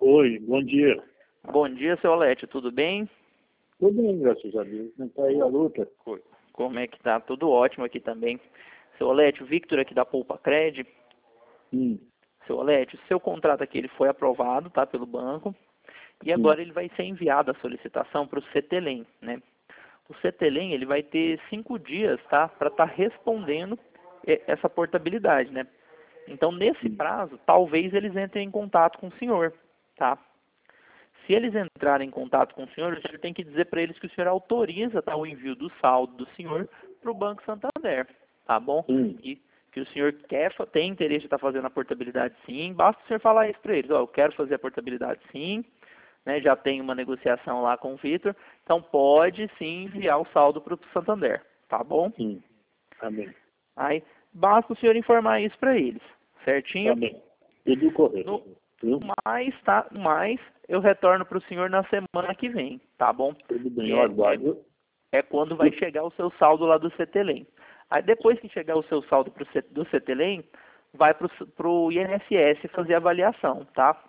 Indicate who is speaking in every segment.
Speaker 1: Oi, bom dia.
Speaker 2: Bom dia, seu Alete, tudo bem?
Speaker 1: Tudo bem, graças a Deus. Como está aí a luta?
Speaker 2: Como é que tá? Tudo ótimo aqui também. Seu Alete, o Victor aqui da Poupa Cred. Seu Alete, o seu contrato aqui ele foi aprovado, tá, pelo banco. E agora ele vai ser enviado a solicitação para o CETELEM, né? O CETELEM ele vai ter 5 dias, tá, para estar respondendo essa portabilidade, né? Então, nesse prazo, talvez eles entrem em contato com o senhor, tá? Se eles entrarem em contato com o senhor tem que dizer para eles que o senhor autoriza, tá, o envio do saldo do senhor para o Banco Santander, tá bom? E que o senhor tem interesse de estar fazendo a portabilidade sim, basta o senhor falar isso para eles, ó, eu quero fazer a portabilidade sim, né, já tem uma negociação lá com o Victor, então pode sim enviar o saldo para o Santander, tá bom?
Speaker 1: Tá bem.
Speaker 2: Aí basta o senhor informar isso para eles, certinho?
Speaker 1: Tá bem. Tudo correto.
Speaker 2: Mas eu retorno para o senhor na semana que vem, tá bom?
Speaker 1: Tudo bem, eu aguardo.
Speaker 2: É quando vai chegar o seu saldo lá do CETELEM. Aí depois que chegar o seu saldo do CETELEM, vai para o INSS fazer a avaliação, tá?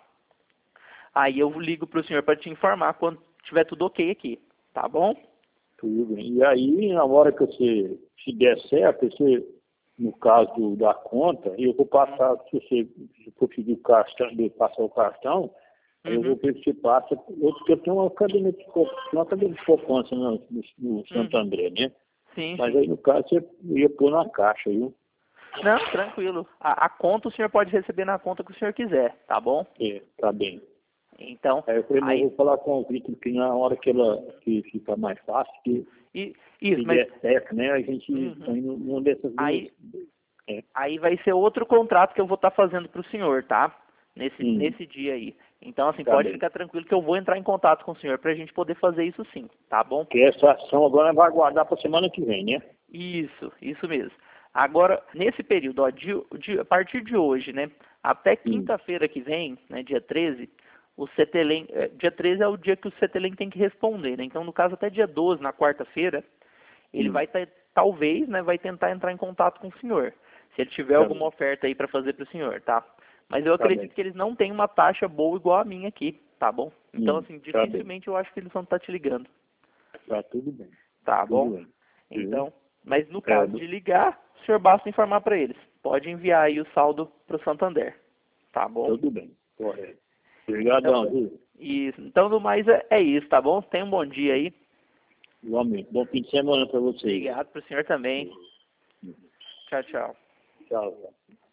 Speaker 2: Aí eu ligo para o senhor para te informar quando tiver tudo ok aqui, tá bom?
Speaker 1: Tudo bem. E aí, na hora que você, se der certo, você, no caso da conta, eu vou passar, se for pedir o cartão, de passar o cartão, eu vou ver se você passa, porque eu tenho uma caderneta de poupança no Santo André, né?
Speaker 2: Sim,
Speaker 1: Mas
Speaker 2: sim.
Speaker 1: aí, no caso, você ia pôr na caixa, viu?
Speaker 2: Não, tranquilo. A conta o senhor pode receber na conta que o senhor quiser, tá bom?
Speaker 1: Tá bem.
Speaker 2: Então,
Speaker 1: Aí eu falei, não, eu vou falar com o Vitor, que na hora que fica mais fácil, que
Speaker 2: isso,
Speaker 1: se
Speaker 2: mas
Speaker 1: der certo, né? A gente põe numa dessas duas.
Speaker 2: aí vai ser outro contrato que eu vou estar fazendo para o senhor, tá? Nesse dia aí. Então, assim,
Speaker 1: Tá
Speaker 2: pode
Speaker 1: bem.
Speaker 2: ficar tranquilo que eu vou entrar em contato com o senhor para a gente poder fazer isso sim, tá bom?
Speaker 1: Porque essa ação agora vai aguardar para a semana que vem, né?
Speaker 2: Isso mesmo. Agora, nesse período, ó, a partir de hoje, né, até quinta-feira que vem, né, dia 13, o CETELEM, dia 13 é o dia que o CETELEM tem que responder, né? Então, no caso, até dia 12, na quarta-feira, ele vai talvez, né, vai tentar entrar em contato com o senhor, se ele tiver alguma oferta aí para fazer para o senhor, tá? Mas eu acredito que eles não têm uma taxa boa igual a minha aqui, tá bom? Então, assim, dificilmente eu acho que eles vão estar te ligando.
Speaker 1: Tá tudo bem.
Speaker 2: Tá bom? Então, mas no caso de ligar, o senhor basta informar para eles. Pode enviar aí o saldo para o Santander. Tá bom?
Speaker 1: Tudo bem, correto. Obrigadão, viu?
Speaker 2: Isso. Então, no mais, é isso, tá bom? Tenha um bom dia aí.
Speaker 1: Igualmente. Bom fim de semana para vocês.
Speaker 2: Obrigado para o senhor também. Tchau, tchau.
Speaker 1: Tchau.